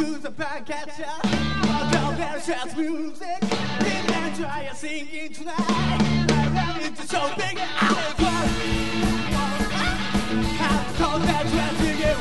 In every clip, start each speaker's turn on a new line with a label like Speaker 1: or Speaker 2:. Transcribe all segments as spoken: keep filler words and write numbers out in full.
Speaker 1: to the podcatcher. Welcome to jazz music. Keep and try singing tonight. I love it to show big out. I've called that jazz music.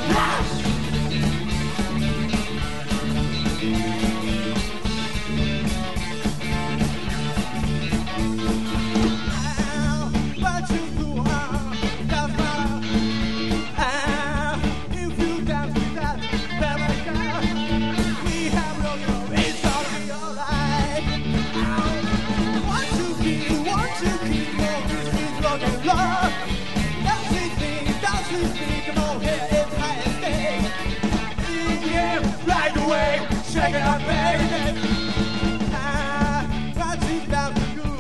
Speaker 1: What you do, uh, that's my. Uh, if you dance with that, very girl, we have no love, it's gonna be alright. Want to keep, want to keep, oh, this is rock and roll. Dance with me, dance with me, come on, here it's high and stay. Yeah, right away, shake it up, baby. Uh, want to dance with you.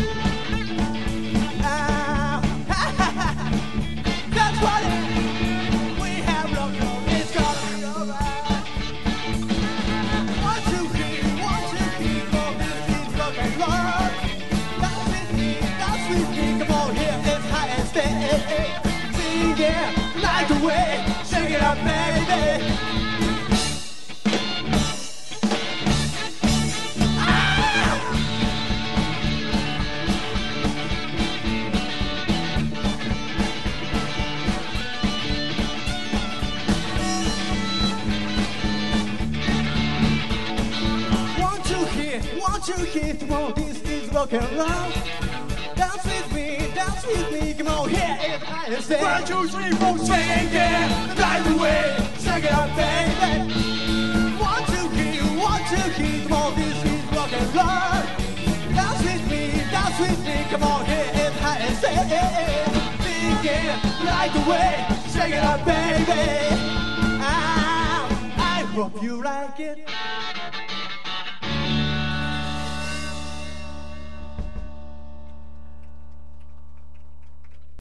Speaker 1: That's what it is. We have rock and roll, it's gonna be alright. One, two, three, one, two, three, four, this is rock and roll. Dance with me, dance with me, come on here, it's high and stay. Sing it, light the way, shake it up, baby. Want you here, come on, this is rock and roll. Dance with me, dance with me, come on, here it's high and stay. One, two, three, four, sing again, light the way, shake it up, baby. One, two, three, one, two, three, come on, this is rock and roll. Dance with me, dance with me, come on, here it's high and stay. Sing again, light the way, shake it up, baby. Ah, I hope you like it.